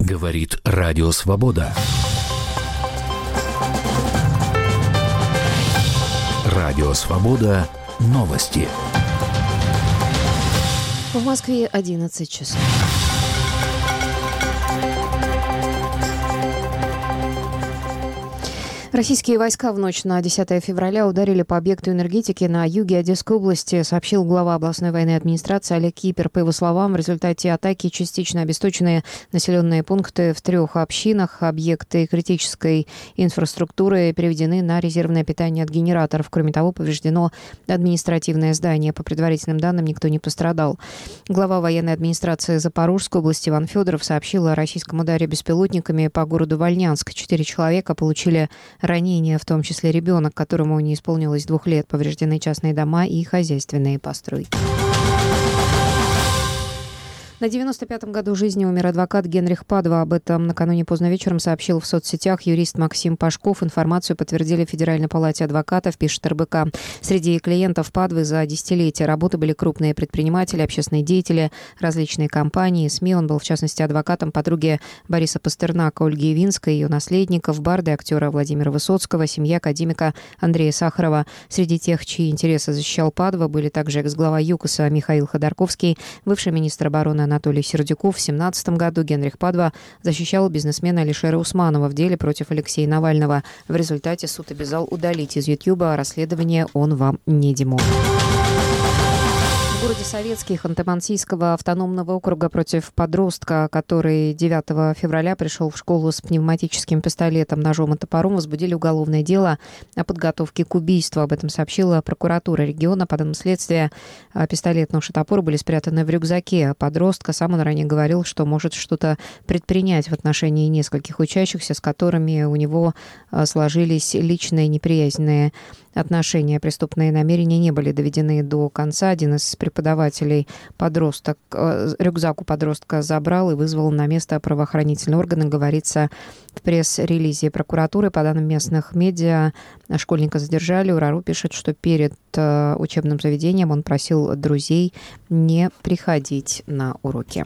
Говорит Радио Свобода. Радио Свобода. Новости. В Москве 11 часов. Российские войска в ночь на 10 февраля ударили по объекту энергетики на юге Одесской области, сообщил глава областной военной администрации Олег Кипер. По его словам, в результате атаки частично обесточены населенные пункты в 3 общинах. Объекты критической инфраструктуры переведены на резервное питание от генераторов. Кроме того, повреждено административное здание. По предварительным данным, никто не пострадал. Глава военной администрации Запорожской области Иван Федоров сообщил о российском ударе беспилотниками по городу Вольнянск. 4 человека получили ранения, в том числе ребенок, которому не исполнилось 2 лет. Повреждены частные дома и хозяйственные постройки. На 95-м году жизни умер адвокат Генрих Падва. Об этом накануне поздно вечером сообщил в соцсетях юрист Максим Пашков. Информацию подтвердили в Федеральной палате адвокатов, пишет РБК. Среди клиентов Падвы за десятилетия работы были крупные предприниматели, общественные деятели, различные компании, СМИ. Он был, в частности, адвокатом подруги Бориса Пастернака Ольги Явинской, ее наследников, барды актера Владимира Высоцкого, семьи академика Андрея Сахарова. Среди тех, чьи интересы защищал Падва, были также экс-глава ЮКОСа Михаил Ходорковский, бывший министр обороны Анатолий Сердюков. В 2017 году Генрих Падва защищал бизнесмена Алишера Усманова в деле против Алексея Навального. В результате суд обязал удалить из Ютьюба расследование «Он вам не Димон». В городе Советский Ханты-Мансийского автономного округа против подростка, который 9 февраля пришел в школу с пневматическим пистолетом, ножом и топором, возбудили уголовное дело о подготовке к убийству. Об этом сообщила прокуратура региона. По данным следствия, пистолет, нож и топор были спрятаны в рюкзаке подростка. Сам он ранее говорил, что может что-то предпринять в отношении нескольких учащихся, с которыми у него сложились личные неприязненные отношения. Преступные намерения не были доведены до конца. Один из преподавателей рюкзак у подростка забрал и вызвал на место правоохранительные органы, говорится в пресс-релизе прокуратуры. По данным местных медиа, школьника задержали. УРАРУ пишет, что перед учебным заведением он просил друзей не приходить на уроки.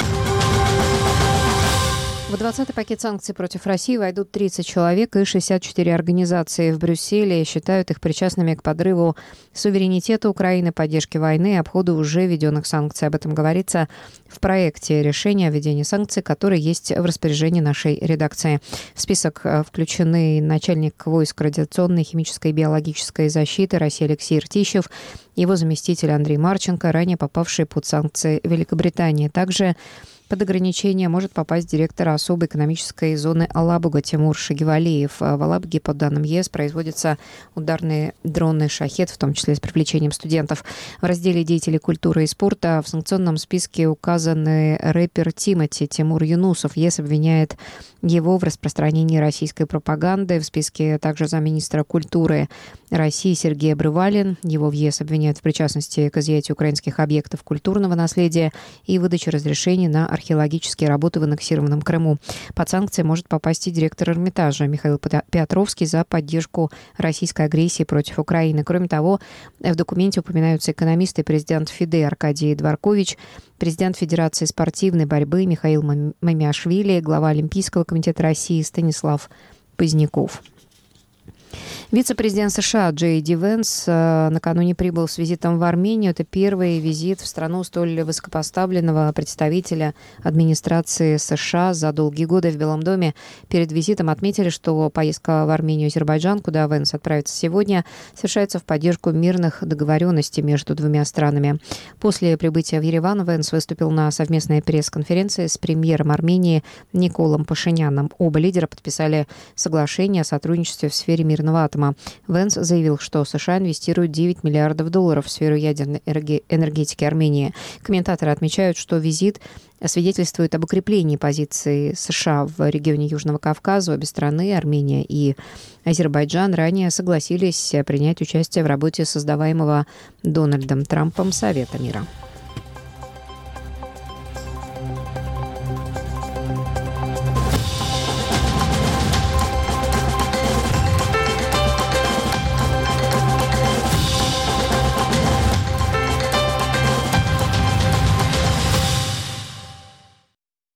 В 20-й пакет санкций против России войдут 30 человек и 64 организации в Брюсселе. Считают их причастными к подрыву суверенитета Украины, поддержке войны и обходу уже введенных санкций. Об этом говорится в проекте решения о введении санкций, который есть в распоряжении нашей редакции. В список включены начальник войск радиационной, химической и биологической защиты России Алексей Ртищев, его заместитель Андрей Марченко, ранее попавшие под санкции Великобритании. Также под ограничение может попасть директор особой экономической зоны Алабуга Тимур Шагивалиев. В Алабуге, по данным ЕС, производятся ударные дроны «Шахед», в том числе с привлечением студентов. В разделе «Деятели культуры и спорта» в санкционном списке указаны рэпер Тимур Юнусов. ЕС обвиняет его в распространении российской пропаганды. В списке также замминистра культуры России Сергей Обрывалин. Его в ЕС обвиняют в причастности к изъятию украинских объектов культурного наследия и выдаче разрешений на археологические работы в аннексированном Крыму. Под санкции может попасть и директор Эрмитажа Михаил Петровский за поддержку российской агрессии против Украины. Кроме того, в документе упоминаются экономист и президент ФИДЕ Аркадий Дворкович, президент Федерации спортивной борьбы Михаил Мамиашвили, глава Олимпийского комитета России Станислав Поздняков. Вице-президент США Джей Ди Венс накануне прибыл с визитом в Армению. Это первый визит в страну столь высокопоставленного представителя администрации США за долгие годы. В Белом доме перед визитом отметили, что поездка в Армению и Азербайджан, куда Венс отправится сегодня, совершается в поддержку мирных договоренностей между двумя странами. После прибытия в Ереван Венс выступил на совместной пресс-конференции с премьером Армении Николом Пашиняном. Оба лидера подписали соглашение о сотрудничестве в сфере мирного атома. Венс заявил, что США инвестируют $9 миллиардов в сферу ядерной энергетики Армении. Комментаторы отмечают, что визит свидетельствует об укреплении позиции США в регионе Южного Кавказа. Обе страны, Армения и Азербайджан, ранее согласились принять участие в работе создаваемого Дональдом Трампом Совета мира.